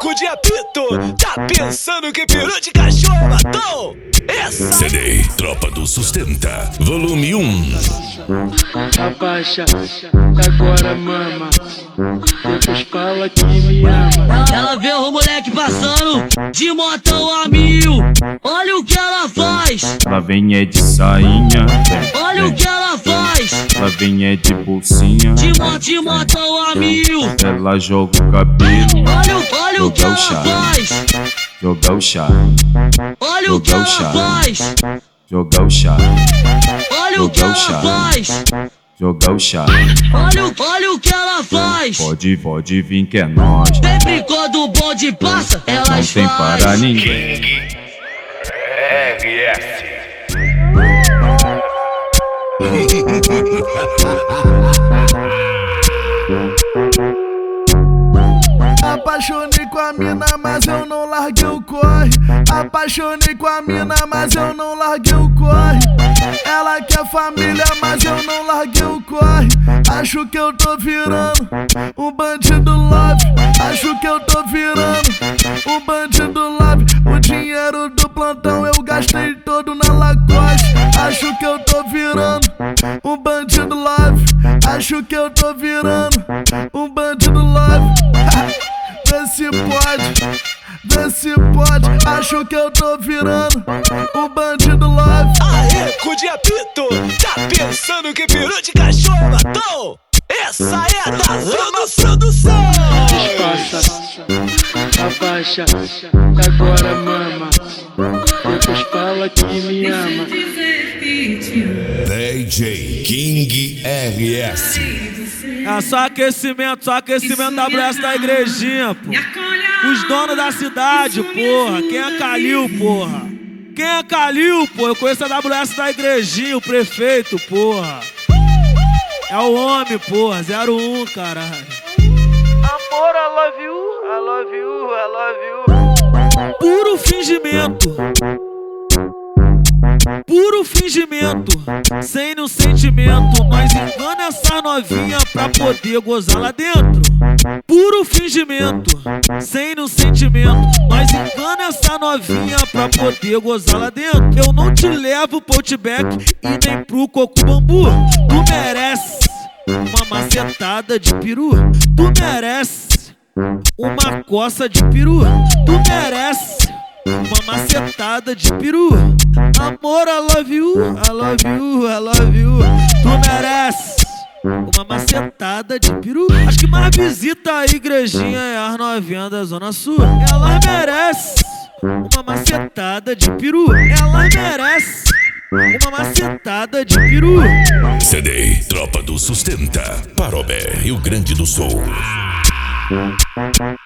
eco de apito. Tá pensando que peru de cachorro é batom? Essa CD Tropa do Sustenta, volume 1. Abaixa, agora mama. Depois fala que me ama. Ela vê o moleque passando de motão a 1000. Olha o que ela faz. Ela vem é de sainha, Olha o que ela faz. ela vem é de bolsinha, De motão a 1000. ela joga o cabelo, Olha o que ela faz. joga o chá, Olha o que ela faz. joga o chá, Olha o que ela faz. joga o chá. Olha o que ela faz. Pode vir que é nós, Sempre quando o bonde passa, não elas tem para faz. ninguém. Apaixonei com a mina, mas eu não larguei o corre. Apaixonei com a mina, mas eu não larguei o corre. Ela quer família, mas eu não larguei o corre. Acho que eu tô virando um bandido love. Acho que eu tô virando um bandido love. O dinheiro do plantão eu gastei todo na Lacoste. Acho que eu tô virando um bandido love. Acho que eu tô virando um bandido love. Vê se pode, vê se pode. Acho que eu tô virando um bandido love. a eco de apito. Tá pensando que peru de cachorro é batom? Essa é a da Zona Produção. Passa, abaixa, agora mama. Depois fala que me ama. DJ King RS. É só aquecimento WS da igrejinha, pô. Os donos da cidade, porra. Quem é Calil, porra? Quem é Calil, pô? Eu conheço a WS da igrejinha, o prefeito, porra. É o homem, porra. 01, caralho. Amor, I love you, I love you, I love you. Puro fingimento. Puro fingimento, sem no sentimento. Nós engana essa novinha pra poder gozar lá dentro. Puro fingimento, sem no sentimento. Nós engana essa novinha pra poder gozar lá dentro. Eu não te levo pro Outback e nem pro Coco Bambu. Tu merece uma macetada de peru. Tu merece uma coça de peru. Tu merece uma macetada de peru. Amor, I love you, I love you, I love you. Tu merece uma macetada de peru. Acho que mais visita a igrejinha é as novinhas da Zona Sul. Ela merece uma macetada de peru. Ela merece uma macetada de peru. CD Tropa do Sustenta, Parobé, Rio Grande do Sul.